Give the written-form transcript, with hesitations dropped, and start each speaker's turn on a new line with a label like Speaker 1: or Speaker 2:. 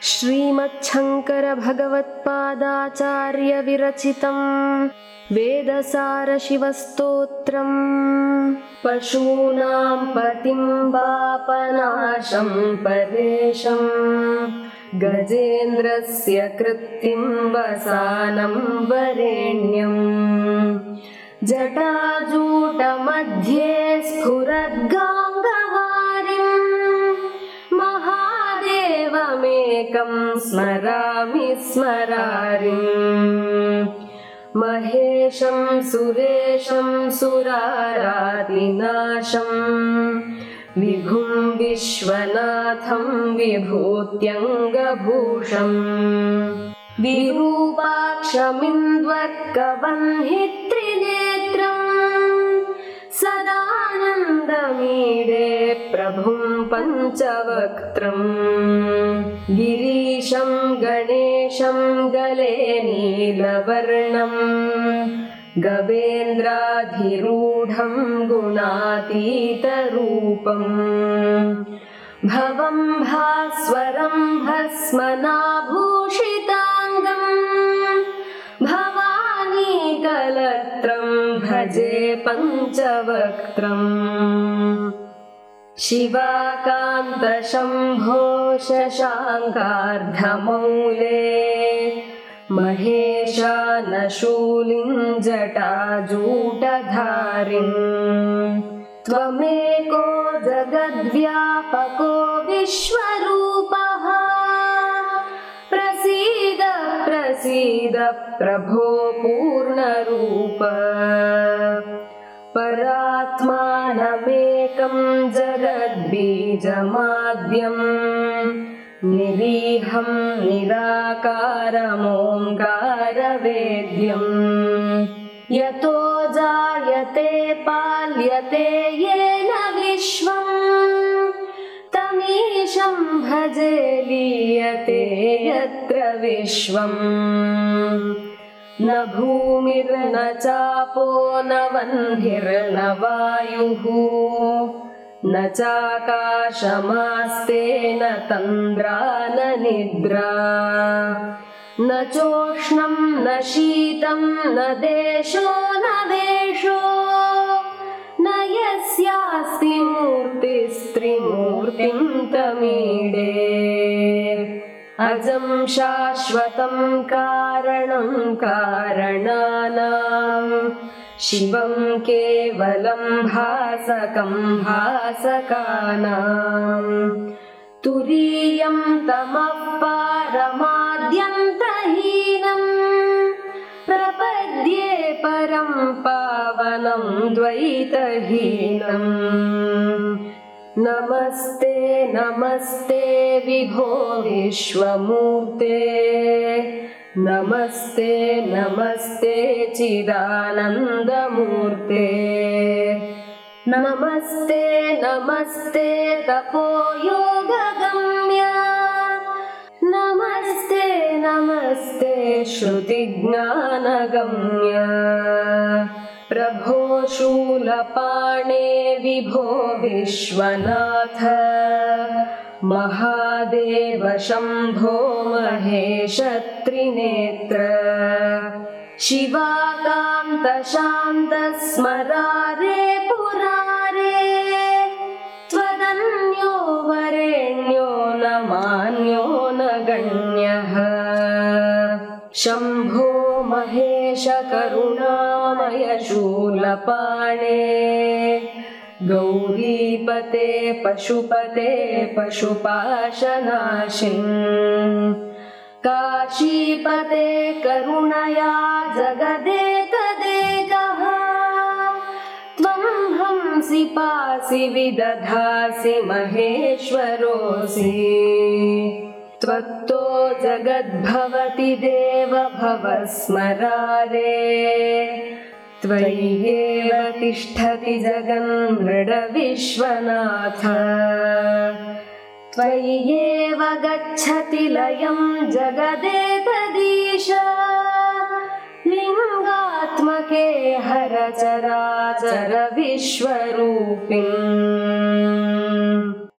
Speaker 1: श्रीमच्छङ्कर भगवत्पादाचार्य विरचितं वेदसारशिवस्तोत्रम् पशूनां पतिं पापनाशं परेशं गजेन्द्रस्य कृत्तिं वसानं वरेण्यम् जटाजूटमध्ये स्फुरद्गाङ्गवारिं महादेवमेकं स्मरामि स्मरारिम् महेशं सुरेशं सुरारातिनाशं विभुं विश्वनाथं विभूत्यङ्गभूषम् विरूपाक्षमिन्द्वर्कवह्नित्रिनेत्रं सदानन्दमीडे प्रभुं पञ्चवक्त्रम् गिरीशं गणेशं गले नीलवर्णं गवेन्द्राधिरूढं गुणातीतरूपम् भवं भास्वरं भस्मनाभूषिताङ्गं भवानीकलत्रं भजे पञ्चवक्त्रम् शिवाकान्तशम्भो शशाङ्कार्धमौले महेशानशूलिं जटाजूटधारिम् त्वमेको जगद्व्यापको विश्वरूपः प्रसीद प्रसीद प्रभो पूर्णरूप परात्मानमेकं जगद्बीजमाद्यं निरीहं निराकारमोङ्कारवेद्यम् यतो जायते पाल्यते येन विश्वम् तमीशं भजे लीयते यत्र विश्वम् न भूमिर्न चापो न वह्निर्न वायुः न चाकाशमास्ते न तन्द्रा न निद्रा न चोष्णं न शीतं न देशो न वेषो न यस्यास्ति मूर्तिस्त्रिमूर्तिं तमीडे अजं शाश्वतं कारणं कारणानां शिवं केवलं भासकं भासकानां तुरीयं तमः पारमाद्यन्तहीनं प्रपद्ये परं पावनं द्वैतहीनम् नमस्ते नमस्ते विभो विश्वमूर्ते नमस्ते नमस्ते चिदानन्दमूर्ते नमस्ते नमस्ते तपोयोगगम्य नमस्ते नमस्ते श्रुतिज्ञानगम्य प्रभो शूलपाणे विभो विश्वनाथ महादेव शम्भो महेश त्रिनेत्र शिवाकान्त शान्त स्मरारे पुरारे त्वदन्यो वरेण्यो न मान्यो न गण्यः शम्भो महेश करुणामय शूलपाणे गौरीपते पशुपते पशुपाशनाशिन् काशीपते करुणया जगदेकदेकः त्वं हंसि पासि विदधासि महेश्वरोऽसि त्वत्तो जगद्भवति देव भव स्मरारे त्वय्येव तिष्ठति जगन्मृडविश्वनाथ त्वय्येव गच्छति लयं जगदेकदीश लिङ्गात्मके हर चराचर विश्वरूपिन्